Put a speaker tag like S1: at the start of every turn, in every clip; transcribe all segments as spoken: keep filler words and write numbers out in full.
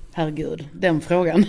S1: herregud, den frågan.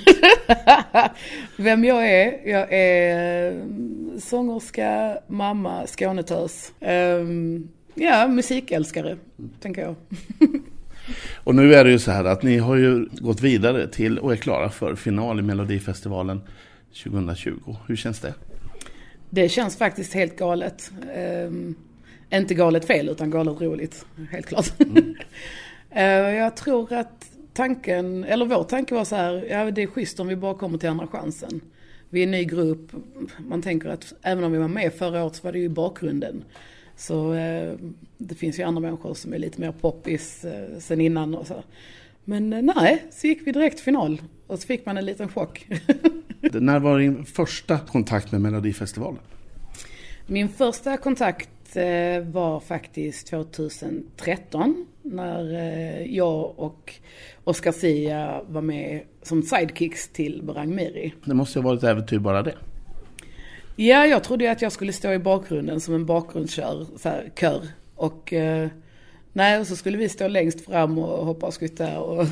S1: Vem jag är? Jag är sångerska, mamma, skånetös. Um, ja, musikälskare, tänker jag.
S2: Och nu är det ju så här att ni har ju gått vidare till och är klara för final i Melodifestivalen tjugohundratjugo. Hur känns det?
S1: Det känns faktiskt helt galet. Um, inte galet fel, utan galet roligt, helt klart. Mm. uh, jag tror att tanken, eller vår tanke var så här, ja, det är schysst om vi bara kommer till andra chansen. Vi är en ny grupp. Man tänker att även om vi var med förra året så var det ju bakgrunden. Så eh, det finns ju andra människor som är lite mer poppis eh, sen innan och så. Men eh, nej, så gick vi direkt final och så fick man en liten chock.
S2: När var din första kontakt med Melodifestivalen?
S1: Min första kontakt eh, var faktiskt tjugohundratretton när eh, jag och Oscar Sia var med som sidekicks till Berang Miri.
S2: Det måste ju ha varit äventyr bara det.
S1: Ja, jag trodde ju att jag skulle stå i bakgrunden som en bakgrundskör, så här, kör. Och eh, nej, och så skulle vi stå längst fram och hoppa och skutta. Och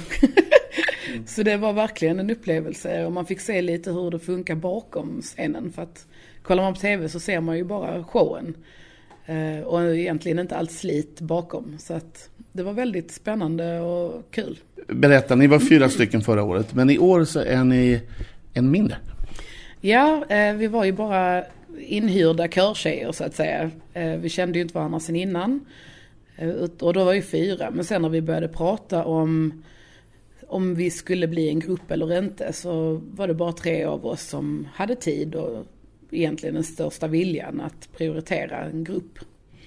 S1: så det var verkligen en upplevelse. Och man fick se lite hur det funkar bakom scenen. För att kollar man på tv så ser man ju bara showen. Eh, och egentligen inte allt slit bakom. Så att det var väldigt spännande och kul.
S2: Berätta, ni var fyra stycken förra året. Men i år så är ni en mindre.
S1: Ja, eh, vi var ju bara inhyrda körtjejer så att säga. Eh, vi kände ju inte varandra sen innan. Eh, och då var vi fyra. Men sen när vi började prata om om vi skulle bli en grupp eller inte så var det bara tre av oss som hade tid och egentligen den största viljan att prioritera en grupp.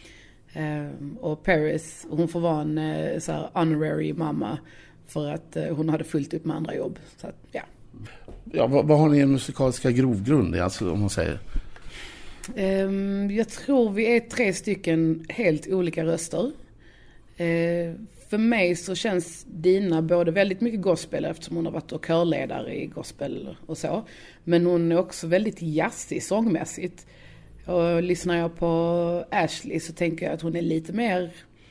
S1: Eh, och Paris, hon får vara en eh, så här honorary mamma för att eh, hon hade fullt upp med andra jobb. Så att, ja.
S2: Ja, vad, vad har ni en musikaliska grovgrund i, alltså, om man säger?
S1: Um, jag tror vi är tre stycken helt olika röster. Uh, för mig så känns Dina både väldigt mycket gospel eftersom hon har varit och körledare i gospel och så. Men hon är också väldigt jazzig sångmässigt. Och lyssnar jag på Ashley så tänker jag att hon är lite mer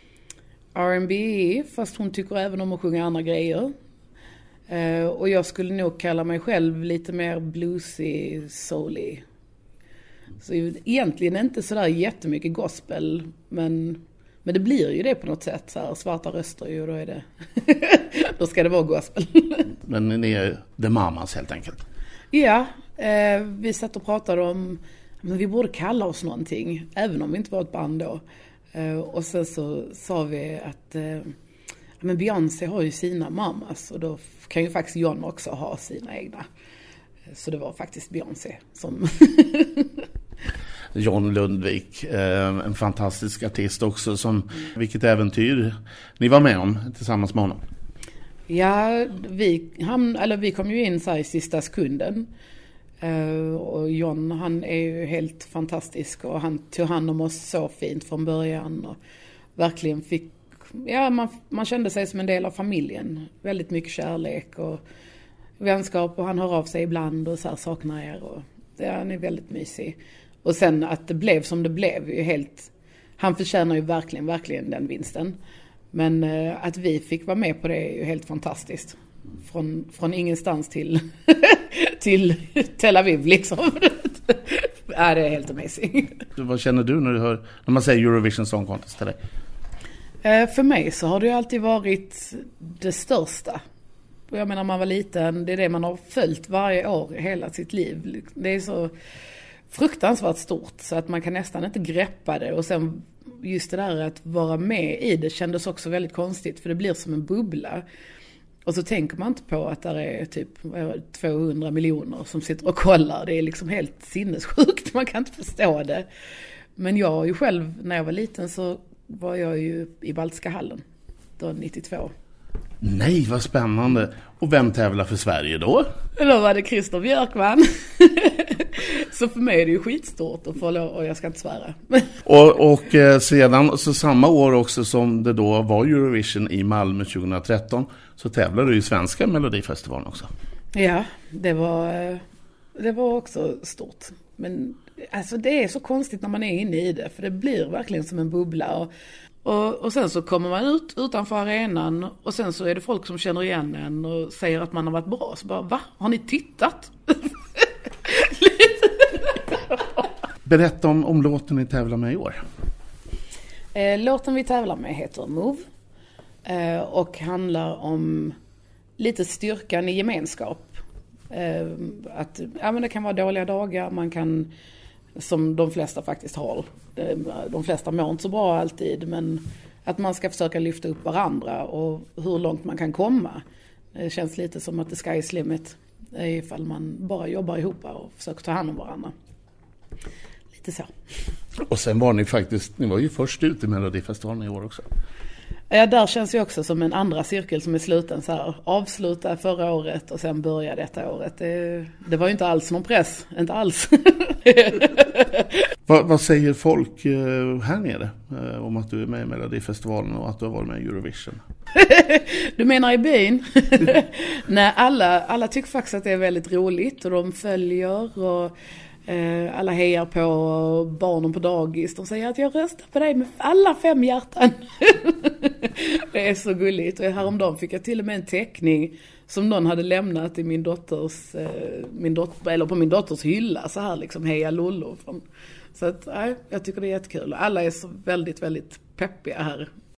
S1: R and B fast hon tycker även om att sjunga andra grejer. Uh, och jag skulle nog kalla mig själv lite mer bluesy, souly. Så egentligen inte sådär jättemycket gospel, men, men det blir ju det på något sätt. Så här, svarta röster ju, då är det då ska det vara gospel.
S2: Men ni är the mamas helt enkelt.
S1: Ja, uh, vi satt och pratade om men vi borde kalla oss någonting, även om vi inte var ett band då. Uh, och sen så sa vi att uh, men Beyoncé har ju sina mamas och då kan ju faktiskt John också ha sina egna. Så det var faktiskt Beyoncé som...
S2: John Lundvik, en fantastisk artist också. Som, mm. Vilket äventyr ni var med om tillsammans med honom.
S1: Ja, vi, han, eller vi kom ju in så här i sista sekunden. Och John, han är ju helt fantastisk och han tog hand om oss så fint från början och verkligen fick... Ja, man, man kände sig som en del av familjen. Väldigt mycket kärlek och vänskap och han hör av sig ibland och så här saknar er. Och det, han är väldigt mysig. Och sen att det blev som det blev är ju helt... Han förtjänar ju verkligen, verkligen den vinsten. Men eh, att vi fick vara med på det är ju helt fantastiskt. Från, från ingenstans till, till Tel Aviv liksom. Ja, det är helt amazing.
S2: Vad känner du när du hör när man säger Eurovision Song Contest till dig?
S1: För mig så har det ju alltid varit det största. Jag menar, man var liten, det är det man har följt varje år i hela sitt liv. Det är så fruktansvärt stort så att man kan nästan inte greppa det. Och sen just det där att vara med i det kändes också väldigt konstigt för det blir som en bubbla. Och så tänker man inte på att det är typ tvåhundra miljoner som sitter och kollar. Det är liksom helt sinnessjukt, man kan inte förstå det. Men jag ju själv, när jag var liten så var jag ju i Baltiska hallen då nittiotvå.
S2: Nej, vad spännande. Och vem tävlar för Sverige då?
S1: Då var det Christer Björkman. Så för mig är det ju skitstort att få lov, och jag ska inte svära.
S2: och, och eh, sedan, så samma år också som det då var Eurovision i Malmö tjugohundratretton så tävlade du i svenska Melodifestivalen också.
S1: Ja, det var, det var också stort. Men alltså det är så konstigt när man är inne i det. För det blir verkligen som en bubbla. Och Och, och sen så kommer man ut utanför arenan och sen så är det folk som känner igen en och säger att man har varit bra. Så bara, va? Har ni tittat?
S2: Berätta om, om låten ni tävlar med i år.
S1: Eh, låten vi tävlar med heter Move. Eh, och handlar om lite styrkan i gemenskap. Eh, att, ja, men det kan vara dåliga dagar, man kan, som de flesta faktiskt har. De flesta mår inte så bra alltid, men att man ska försöka lyfta upp varandra och hur långt man kan komma. Det känns lite som att the sky is limit ifall man bara jobbar ihop och försöker ta hand om varandra. Lite så.
S2: Och sen var ni faktiskt, ni var ju först ut i Melodifestivalen i år också.
S1: Ja, där känns ju också som en andra cirkel som är sluten så här. Avsluta förra året och sen börja detta året. Det, det var ju inte alls någon press, inte alls.
S2: vad, vad säger folk här nere om att du är med i Melodifestivalen och att du har varit med i Eurovision?
S1: Du menar i byn? Nej, alla, alla tycker faktiskt att det är väldigt roligt och de följer och eh, alla hejar på och barnen på dagis. De säger att jag röstar på dig med alla fem hjärtan. Det är så gulligt. Och häromdagen fick jag till och med en teckning som någon hade lämnat i min dotters, eh, min dotter, eller på min dotters hylla. Så här liksom, heja Lollo. Så att, nej, jag tycker det är jättekul. Alla är så väldigt, väldigt peppiga här.